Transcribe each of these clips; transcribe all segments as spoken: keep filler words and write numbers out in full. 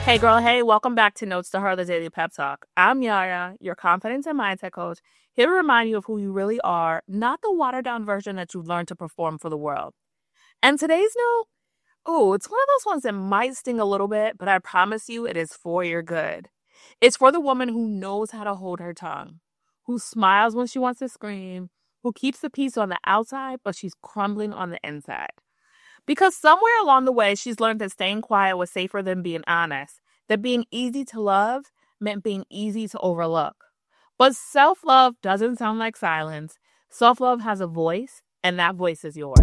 Hey girl, hey, welcome back to Notes to Her, the Daily Pep Talk. I'm Yara, your confidence and mindset coach, here to remind you of who you really are, not the watered down version that you've learned to perform for the world. And today's note, oh, it's one of those ones that might sting a little bit, but I promise you it is for your good. It's for the woman who knows how to hold her tongue, who smiles when she wants to scream, who keeps the peace on the outside, but she's crumbling on the inside. Because somewhere along the way, she's learned that staying quiet was safer than being honest, that being easy to love meant being easy to overlook. But self love doesn't sound like silence. Self love has a voice, and that voice is yours.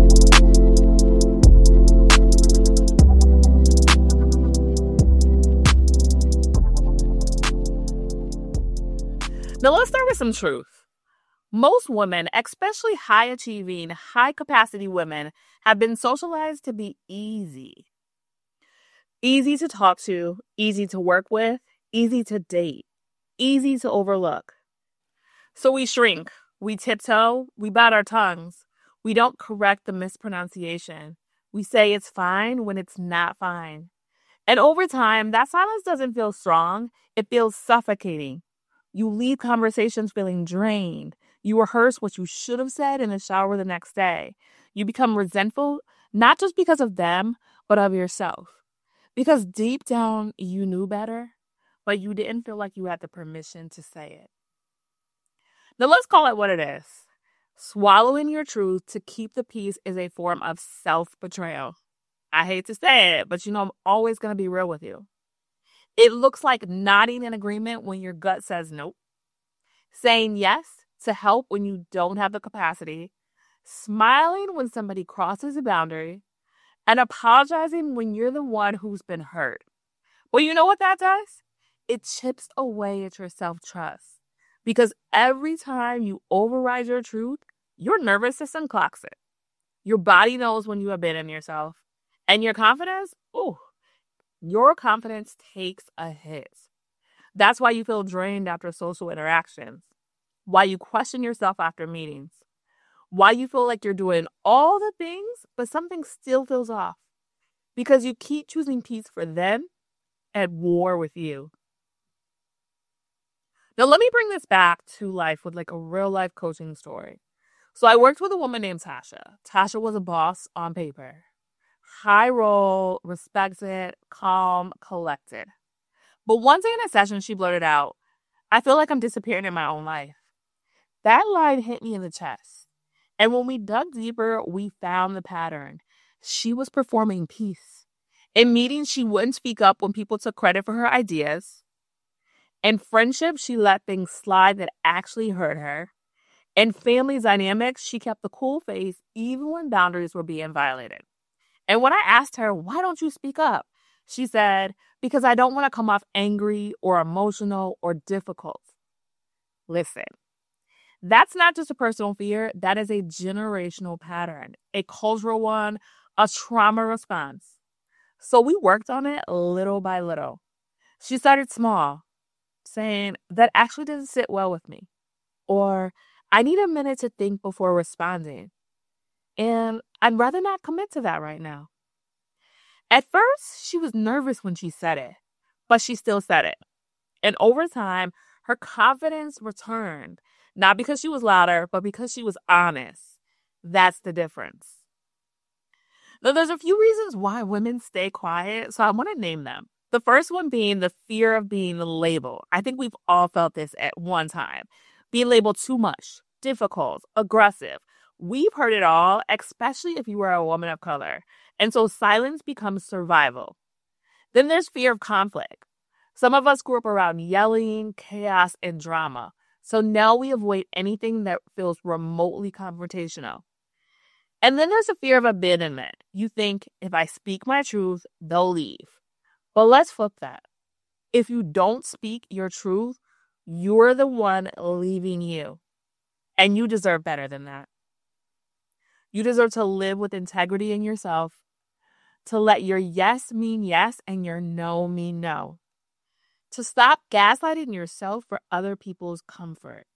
Now, let's start with some truth. Most women, especially high achieving, high capacity women, have been socialized to be easy. Easy to talk to, easy to work with, easy to date, easy to overlook. So we shrink, we tiptoe, we bite our tongues. We don't correct the mispronunciation. We say it's fine when it's not fine. And over time, that silence doesn't feel strong, it feels suffocating. You leave conversations feeling drained. You rehearse what you should have said in the shower the next day. You become resentful, not just because of them, but of yourself. Because deep down, you knew better, but you didn't feel like you had the permission to say it. Now, let's call it what it is. Swallowing your truth to keep the peace is a form of self-betrayal. I hate to say it, but you know I'm always going to be real with you. It looks like nodding in agreement when your gut says nope, saying yes to help when you don't have the capacity, smiling when somebody crosses a boundary, and apologizing when you're the one who's been hurt. Well, you know what that does? It chips away at your self-trust. Because every time you override your truth, your nervous system clocks it. Your body knows when you abandon yourself. And your confidence, ooh, your confidence takes a hit. That's why you feel drained after social interactions. Why you question yourself after meetings. Why you feel like you're doing all the things, but something still feels off. Because you keep choosing peace for them at war with you. Now, let me bring this back to life with like a real life coaching story. So I worked with a woman named Tasha. Tasha was a boss on paper. High role, respected, calm, collected. But one day in a session, she blurted out, "I feel like I'm disappearing in my own life." That line hit me in the chest. And when we dug deeper, we found the pattern. She was performing peace. In meetings, she wouldn't speak up when people took credit for her ideas. In friendship, she let things slide that actually hurt her. In family dynamics, she kept the cool face even when boundaries were being violated. And when I asked her, "Why don't you speak up?" she said, "Because I don't want to come off angry or emotional or difficult." Listen, that's not just a personal fear. That is a generational pattern, a cultural one, a trauma response. So we worked on it little by little. She started small, saying, "That actually doesn't sit well with me." Or, "I need a minute to think before responding. And I'd rather not commit to that right now." At first, she was nervous when she said it, but she still said it. And over time, her confidence returned, not because she was louder, but because she was honest. That's the difference. Now, there's a few reasons why women stay quiet, so I want to name them. The first one being the fear of being labeled. I think we've all felt this at one time. Being labeled too much, difficult, aggressive. We've heard it all, especially if you are a woman of color. And so silence becomes survival. Then there's fear of conflict. Some of us grew up around yelling, chaos, and drama. So now we avoid anything that feels remotely confrontational. And then there's a fear of abandonment. You think, if I speak my truth, they'll leave. But let's flip that. If you don't speak your truth, you're the one leaving you. And you deserve better than that. You deserve to live with integrity in yourself, to let your yes mean yes and your no mean no, to stop gaslighting yourself for other people's comfort.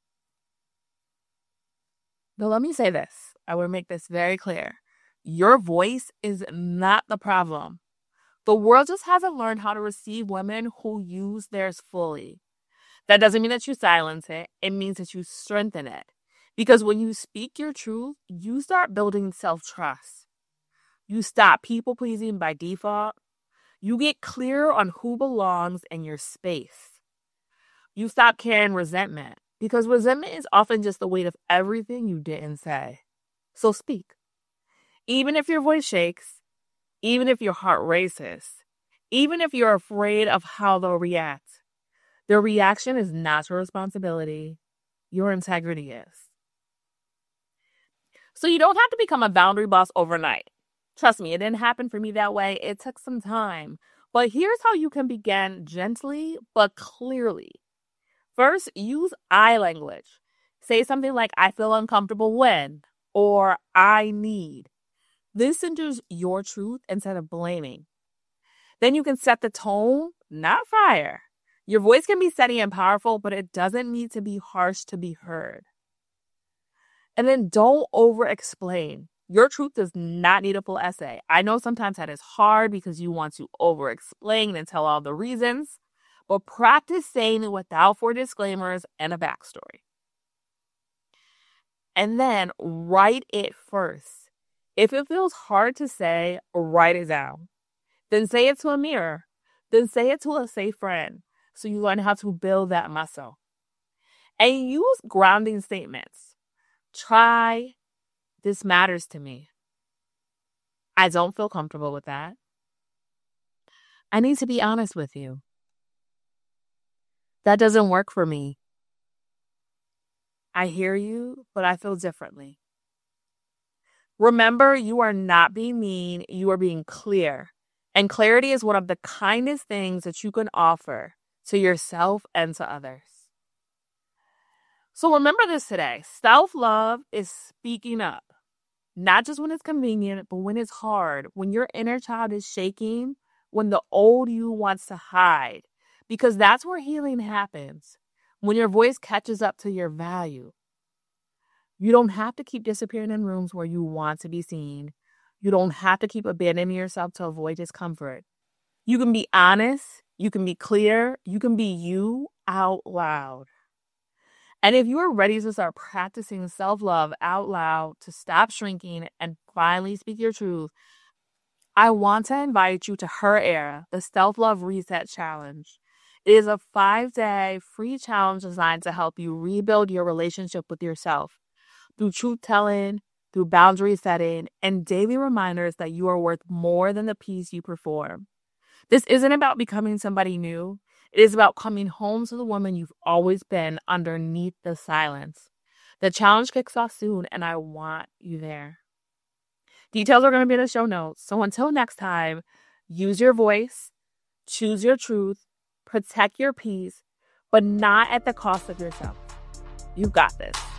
Now, let me say this. I will make this very clear. Your voice is not the problem. The world just hasn't learned how to receive women who use theirs fully. That doesn't mean that you silence it. It means that you strengthen it. Because when you speak your truth, you start building self-trust. You stop people-pleasing by default. You get clear on who belongs in your space. You stop carrying resentment, because resentment is often just the weight of everything you didn't say. So speak. Even if your voice shakes, even if your heart races, even if you're afraid of how they'll react, their reaction is not your responsibility. Your integrity is. So you don't have to become a boundary boss overnight. Trust me, it didn't happen for me that way. It took some time. But here's how you can begin gently but clearly. First, use I language. Say something like, I feel uncomfortable when, or I need. This centers your truth instead of blaming. Then you can set the tone, not fire. Your voice can be steady and powerful, but it doesn't need to be harsh to be heard. And then don't over-explain. Your truth does not need a full essay. I know sometimes that is hard because you want to over-explain and tell all the reasons, but practice saying it without four disclaimers and a backstory. And then write it first. If it feels hard to say, write it down. Then say it to a mirror. Then say it to a safe friend so you learn how to build that muscle. And use grounding statements. Try, this matters to me. I don't feel comfortable with that. I need to be honest with you. That doesn't work for me. I hear you, but I feel differently. Remember, you are not being mean. You are being clear. And clarity is one of the kindest things that you can offer to yourself and to others. So remember this today. Self-love is speaking up. Not just when it's convenient, but when it's hard. When your inner child is shaking. When the old you wants to hide. Because that's where healing happens. When your voice catches up to your value. You don't have to keep disappearing in rooms where you want to be seen. You don't have to keep abandoning yourself to avoid discomfort. You can be honest. You can be clear. You can be you out loud. And if you are ready to start practicing self-love out loud, to stop shrinking and finally speak your truth, I want to invite you to Her Era, the Self-Love Reset Challenge. It is a five-day free challenge designed to help you rebuild your relationship with yourself through truth-telling, through boundary setting, and daily reminders that you are worth more than the piece you perform. This isn't about becoming somebody new. It is about coming home to the woman you've always been underneath the silence. The challenge kicks off soon, and I want you there. Details are going to be in the show notes. So until next time, use your voice, choose your truth, protect your peace, but not at the cost of yourself. You've got this.